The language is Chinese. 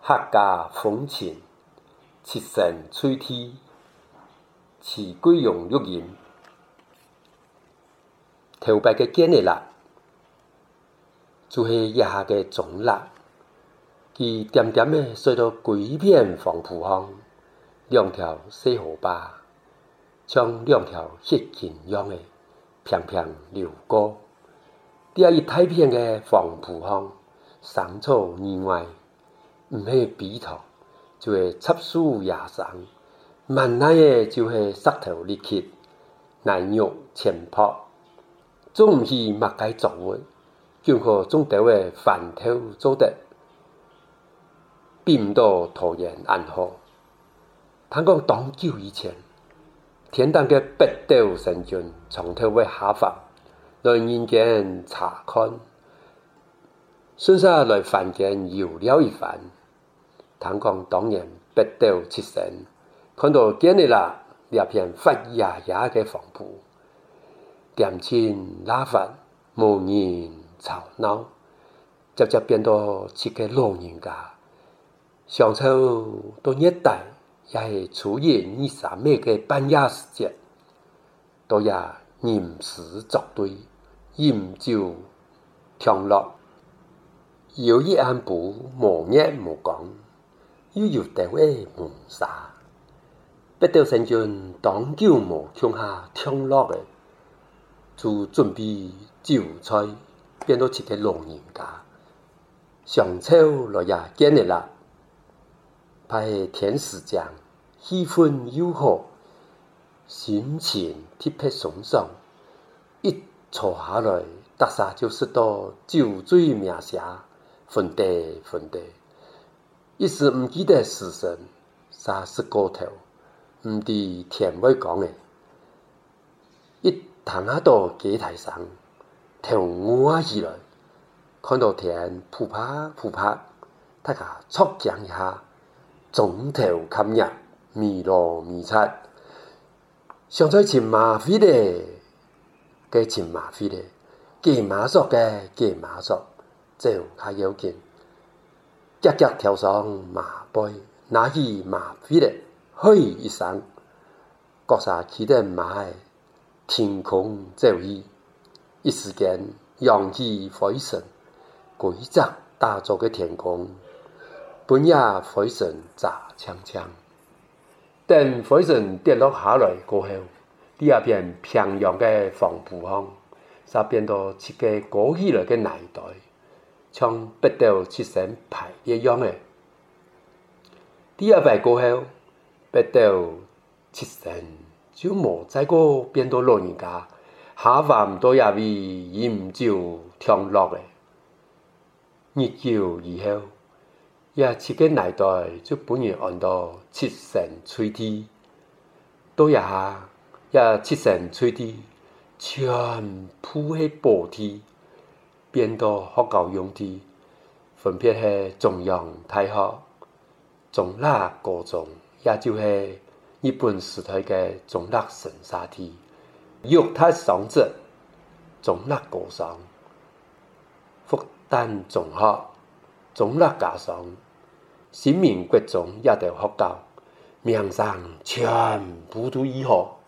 客家风情，七神吹天，饲鬼用玉银。头摆个建的蜡，就是腋下个棕蜡，佢点点的随着几片黄浦风，两条细河坝，像两条血筋样的平平流过。第一大片的黄浦风，桑草意外，唔系笔头，就系插树野生，慢慢的就系石头立起，奶肉浅泡，总唔是墨介作物，经过种稻的翻头做得，并唔到土壤暗河。听讲当久以前，天堂嘅北斗神君从头为下凡，来人间查看，顺势来凡间游了一番。听讲当年北斗七神看到见你啦，那片发芽芽嘅黄浦，点亲拉饭，无人吵闹，接着变到七个老人家，上秋到热带，也是初一23日嘅半夜时节，都也吟诗作对，饮酒享乐，有一安步无热无讲，又有地位无沙。北斗神君当久无乡下享乐嘅，就准备酒菜，变到七个老人家。上秋落也见日啦，派天使将，气氛又好，心情特别松爽。一坐下来，大家就说到酒醉名下，分地。一时唔记得时辰，啥是过头，唔知天未讲嘅。一躺下到祭台上，头歪起来，看到天扑啪，大家触惊一下，总头冚日，迷路迷擦，上在尋馬飛咧，嘅尋馬飛咧，騎馬索嘅騎馬索，走較要緊，夾跳上馬背，拿起馬飛咧，嘿一聲，各煞起得馬嘅天空走去，一時間揚起灰塵，規則打造嘅天空，半夜灰塵炸槍槍。等灰塵跌落下來過後，第二片平陽嘅黃浦風，就變到七個高起來嘅泥袋，像北斗七星排一樣嘅。第二擺過後，北斗七星就冇再個變到老人家，下凡都也為飲酒享樂嘅。日久以後，也七個泥袋就本然按到七神吹天，到一下也七神吹天，全部係寶天，變到學校用地，分別係中央大學、中立高中，也就係日本時代嘅中立神沙地、玉塔上者、中立高中、復旦中學、中立家商。新民國中也得學校，名聲全部都以後。